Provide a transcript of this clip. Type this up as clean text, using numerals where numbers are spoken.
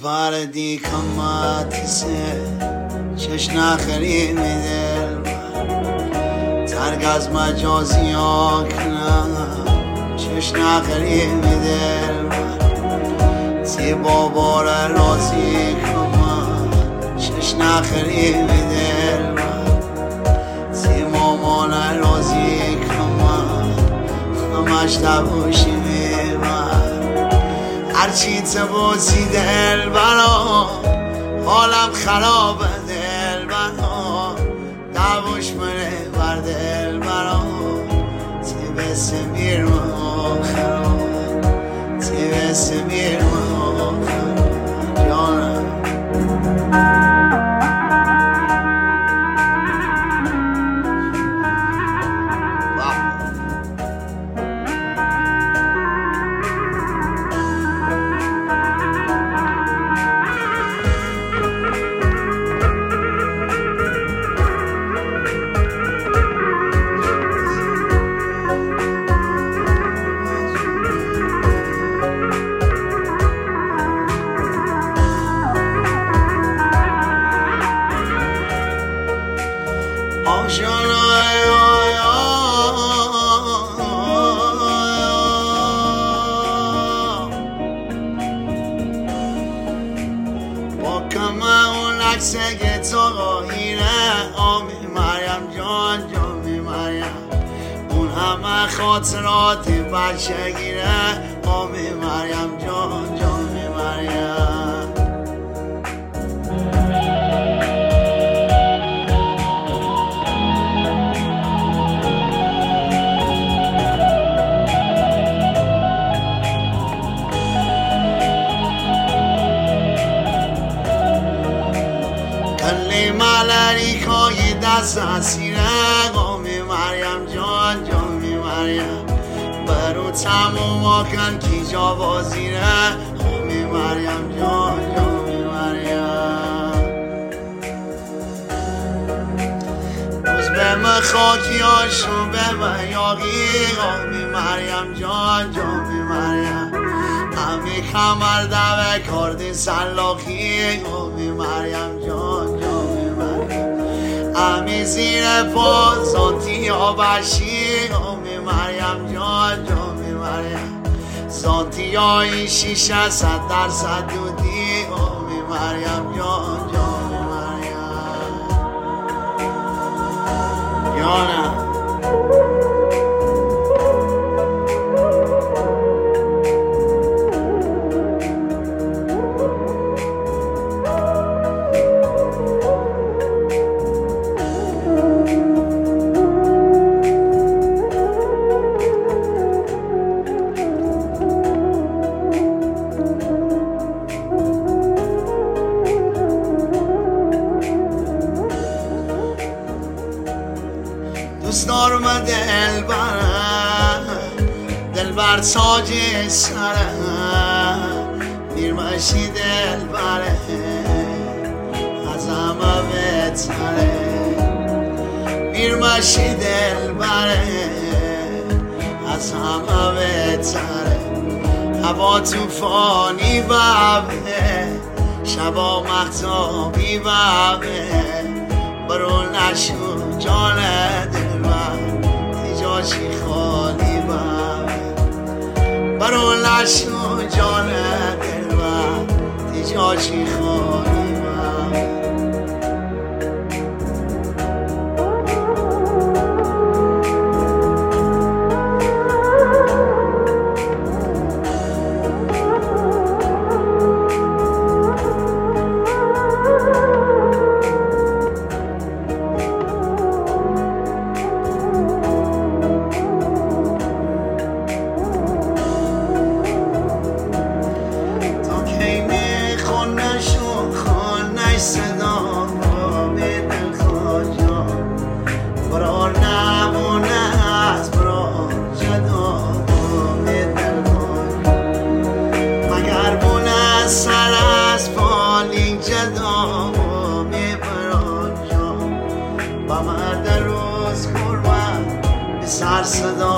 فردی کماتیسه چش نخری میدل ترک از مجازی ها کنم چش نخری میدل تی بابا را رازی کنم چش نخری میدل تی مامان را رازی کنم همش تبوشی میبر هرچی تبوسی دل برا حالم خرابه دل برا دبوش منه بر دل برا تی بس میر منو خراب تی بس میر منو خراب جانم سگه تا غیره آمی مریم جان جامی مریم اون همه خاطرات بچگیره آمی مریم جان جامی مریم مالری کای دست اسیره قومی مریم جان جامی مریم برو تموم آکن کی جا بازیره قومی مریم جان جامی مریم روز به من خاکی هاشو به من یاقی قومی مریم جان جامی مریم همی کمر دوه کردی سلاخی قومی مریم جان جامی همی زیر پا زانتی ها بشی قومی مریم جان جامی مریم زانتی های 600% دودی قومی مریم جان جامی مریم جانم دوست دارم دل بر تاج سره میرمشی دل بره از همه بهتره میرمشی دل بره از همه بهتره هوا توفانی ببه شبا مختابی ببه برو نشو جان دل من تیجاشی خالی ببه برو نشو جان دل من تیجاشی خالی ببه سر صدا